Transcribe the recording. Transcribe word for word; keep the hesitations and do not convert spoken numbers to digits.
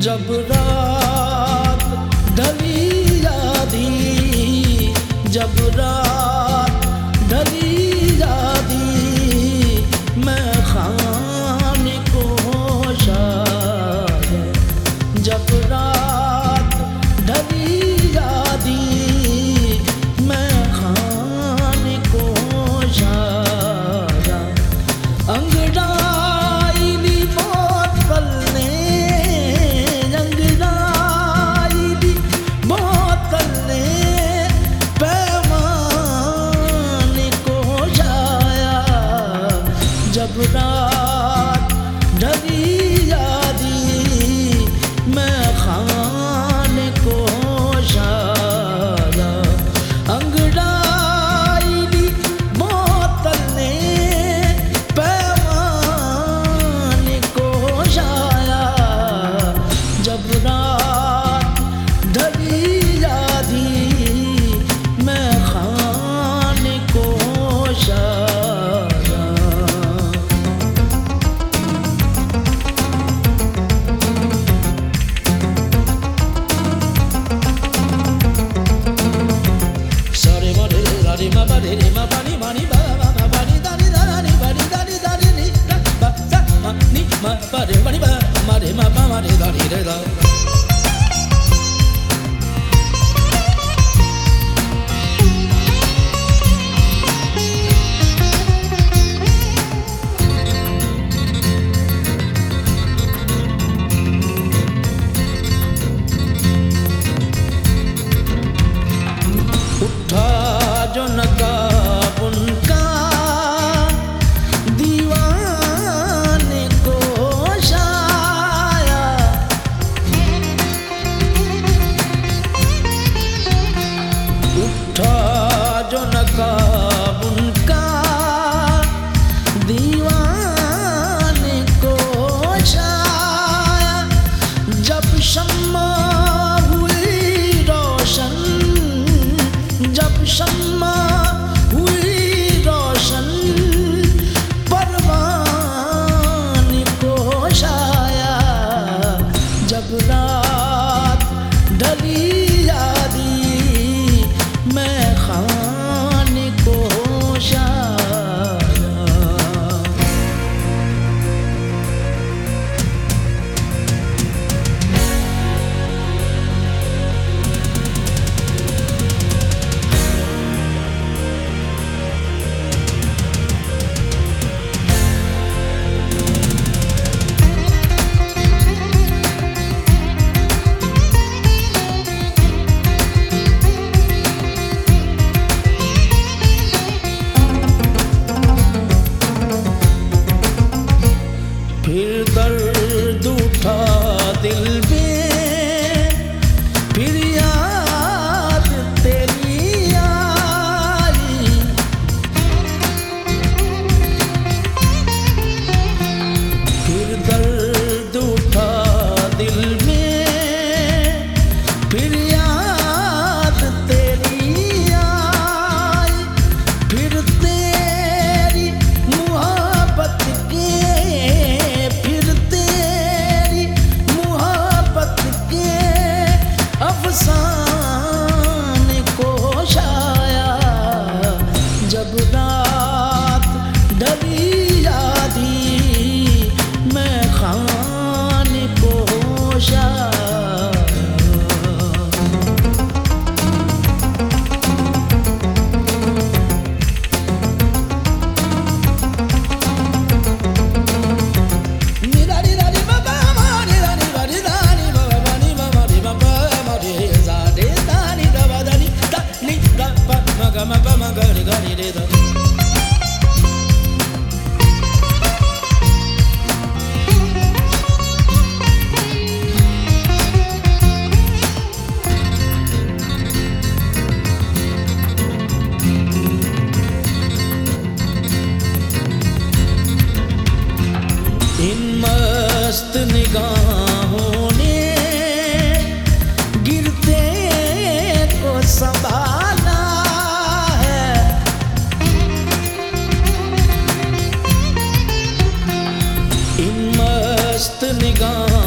जब रात ढली आधी, जब रात ढली आधी, मैं खाने को शाया। जब रात ढली आधी, मैं खाने को शाया। अंगड़ाई दी बोतल ने, अंगड़ाई दी बोतल ने पैमाने को जाया। जब रात ढली आधी, मैं खाने को शाया। अंगड़ाई दी बोतल ने पैमाने को शाया। जब रात ढली आधी, मैं खाने को शाया। सारे मारे रारे मा बारे रे मा पानी मानी बा मा मा पानी दानी दानी बानी दानी दानी नी दा बा सा मा नी मा बारे बानी बा मारे मा बा मारे दानी रे दा। उठा जो नकाब उनका, दीवाने को शाया। उठा जो नकाब उनका, दीवाने को शाया। जब शम्मा हुई रोशन, जब शम्मा हुई रोशन, परवाने को शाया। जब रात ढली आधी, मैं खाने को शाया। फिर दर्द उठा दिल में, फिर याद तेरी आई। फिर दर्द उठा दिल में, फिर याद तेरी आई। फिर तेरी मुहब्बत के, फिर तेरी मुहब्बत के अफसाने को शाया। जब रात ढली आधी, मैं खाने को शाया। इन मस्त निगाहों ने गिरते को संभाला है। इन मस्त निगाहों